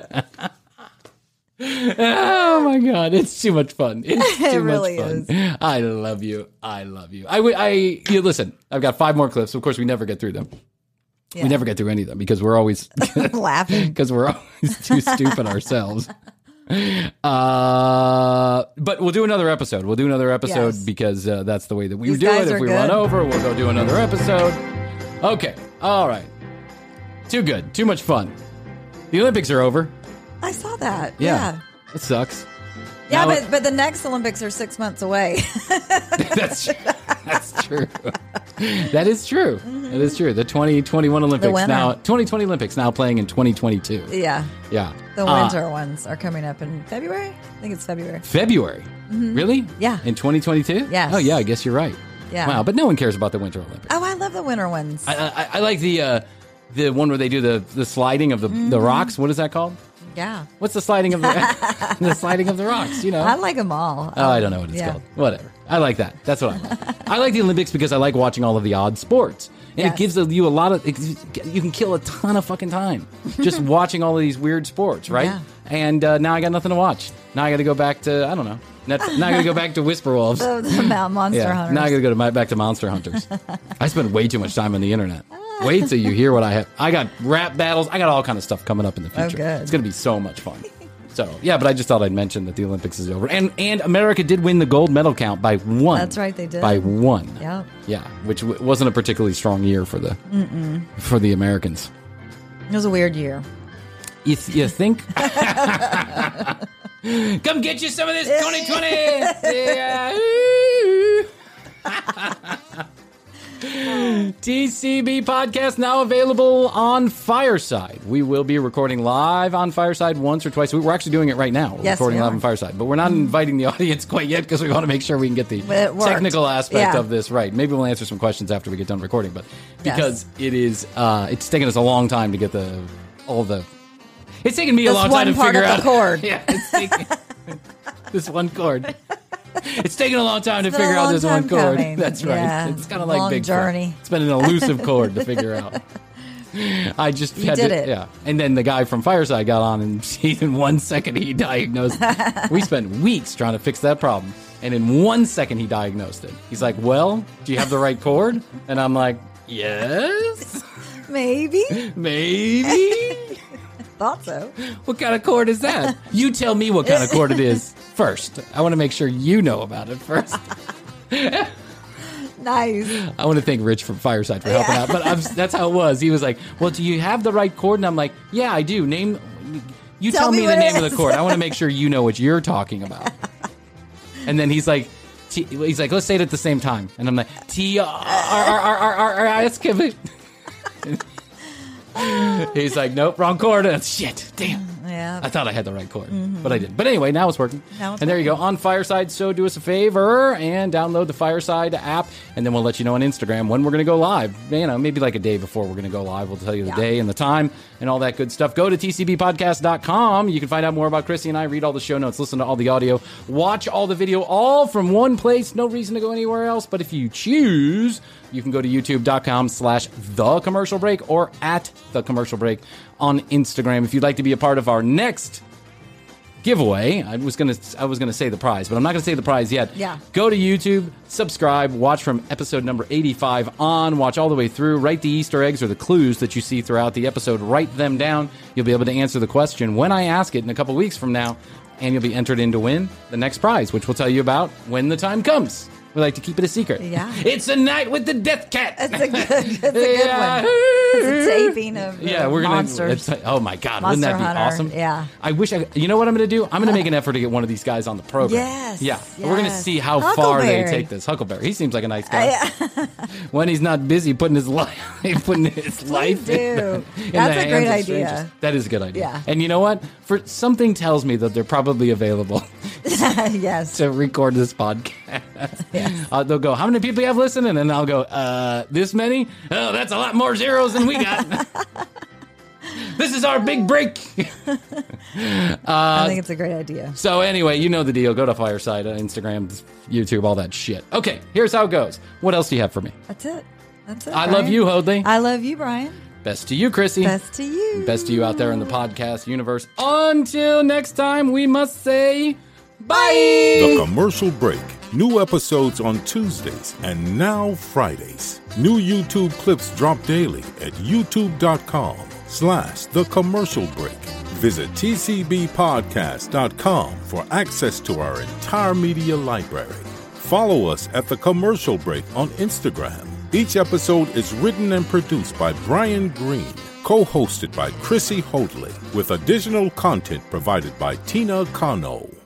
Oh my God, it's too much fun. It's too really much fun. I love you. I love you. You listen, I've got 5 more clips. Of course, we never get through them. Yeah. We never get through any of them because we're always laughing. Because we're always too stupid ourselves. But we'll do another episode. We'll do another episode because that's the way that we do it. If we run over, we'll go do another episode. Okay. All right. Too good. Too much fun. The Olympics are over. I saw that. Yeah. It sucks. Yeah, Now but the next Olympics are 6 months away. That's true. That is true. Mm-hmm. That is true. The 2021 Olympics now, 2020 Olympics now playing in 2022. Yeah. Yeah. The winter ones are coming up in February. I think it's February. February? Mhm. Really? Yeah. In 2022? Yes. Oh, yeah, I guess you're right. Yeah. Wow, but no one cares about the Winter Olympics. Oh, I love the winter ones. I like the one where they do the sliding of the rocks. What is that called? Yeah. What's the sliding of the the sliding of the rocks? You know. I like them all. Oh, I don't know what it's called. Whatever. I like that. That's what I like. I like the Olympics because I like watching all of the odd sports. And it gives you a lot of, you can kill a ton of fucking time just watching all of these weird sports, right? Yeah. And now I got nothing to watch. Now I got to go back to, I don't know. Now I got to go back to Whisper Wolves. The Monster Hunters. Now I got to go back to Monster Hunters. I spend way too much time on the internet. Wait till you hear what I have. I got rap battles. I got all kind of stuff coming up in the future. Oh, good. It's going to be so much fun. So, yeah, but I just thought I'd mention that the Olympics is over. And America did win the gold medal count by 1. That's right, they did. By 1. Yep. Yeah, which wasn't a particularly strong year for the Americans. It was a weird year. You think? Come get you some of this 2020. Yeah. TCB podcast now available on Fireside. We will be recording live on Fireside once or twice. We're actually doing it right now. We're Yes, recording we live are. on Fireside, but we're not inviting the audience quite yet because we want to make sure we can get the technical aspect of this right. Maybe we'll answer some questions after we get done recording, but because it is, it's taken us a long time to get it's taken me a long time to figure out. Cord. Yeah, it's taking this one cord. It's taken a long time to been a figure out long this one time cord. coming. That's right. Yeah. It's kind of like Long Bigfoot. journey. It's been an elusive cord to figure out. I just You had did to, it. yeah. And then the guy from Fireside got on, and in 1 second he diagnosed. We spent weeks trying to fix that problem, and in 1 second he diagnosed it. He's like, "Well, do you have the right cord?" And I'm like, "Yes, Maybe. maybe." Thought so. What kind of cord is that? You tell me what kind of cord it is first. I want to make sure you know about it first. Nice. I want to thank Rich from Fireside for helping out, but that's how it was. He was like, "Well, do you have the right cord?" And I'm like, "Yeah, I do. You tell me the name of the chord. I want to make sure you know what you're talking about. And then he's like, let's say it at the same time. And I'm like, T-R-R-R-R-R-S. He's like, nope, wrong chord. Shit, damn. Yeah. I thought I had the right chord, but I didn't. But anyway, now it's working. Now it's and there you go. On Fireside, so do us a favor and download the Fireside app, and then we'll let you know on Instagram when we're going to go live. You know, maybe like a day before we're going to go live. We'll tell you the day and the time and all that good stuff. Go to tcbpodcast.com. You can find out more about Chrissy and I, read all the show notes, listen to all the audio, watch all the video, all from one place. No reason to go anywhere else. But if you choose, you can go to youtube.com/thecommercialbreak or @thecommercialbreak on Instagram. If you'd like to be a part of our next giveaway, I was gonna say the prize, but I'm not gonna say the prize yet. Yeah. Go to YouTube, subscribe, watch from episode number 85 on, watch all the way through, write the Easter eggs or the clues that you see throughout the episode, write them down. You'll be able to answer the question when I ask it in a couple weeks from now, and you'll be entered in to win the next prize, which we'll tell you about when the time comes. We like to keep it a secret. Yeah. It's a night with the Death Cat. That's a good one. It's a taping of we're Monsters. gonna. Oh my God, Monster wouldn't that be Hunter. awesome? Yeah. I wish you know what I'm gonna do? I'm gonna make an effort to get one of these guys on the program. Yes. Yeah. We're gonna see how far they take this. Huckleberry. He seems like a nice guy. When he's not busy putting his life in That's the a great hands of idea. strangers. That is a good idea. Yeah. And you know what? For something tells me that they're probably available. Yes. To record this podcast. Yes. They'll go, how many people you have listening? And I'll go, this many? Oh, that's a lot more zeros than we got. This is our big break. I think it's a great idea. So anyway, you know the deal. Go to Fireside, Instagram, YouTube, all that shit. Okay, here's how it goes. What else do you have for me? That's it. I love you, Hoadley. I love you, Brian. Best to you, Chrissy. Best to you. Best to you out there in the podcast universe. Until next time, we must say bye. The Commercial Break. New episodes on Tuesdays and now Fridays. New YouTube clips drop daily at youtube.com/thecommercialbreak. Visit tcbpodcast.com for access to our entire media library. Follow us at The Commercial Break on Instagram. Each episode is written and produced by Brian Green, co-hosted by Chrissy Hoadley, with additional content provided by Tina Cano.